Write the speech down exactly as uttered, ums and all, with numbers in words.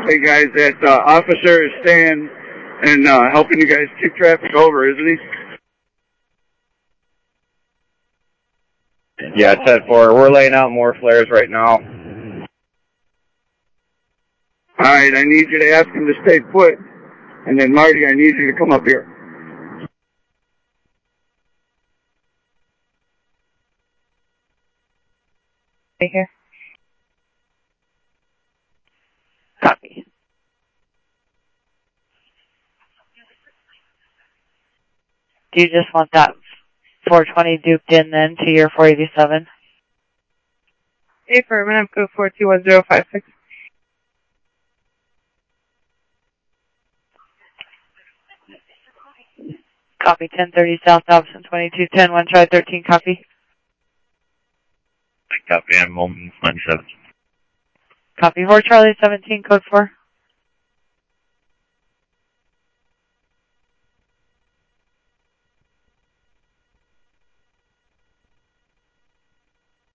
Hey guys, that uh, officer is staying and uh, helping you guys keep traffic over, isn't he? Yeah, ten four. We're laying out more flares right now. Alright, I need you to ask him to stay put. And then Marty, I need you to come up here. Stay here. Copy. Do you just want that four twenty duped in then to your four eighty-seven? Affirmative, code four two one zero five six. Copy, ten thirty South Dobson, twenty-two ten, one try thirteen, copy. Copy, I'm on ninety-seven. Copy, four Charlie seventeen, code four.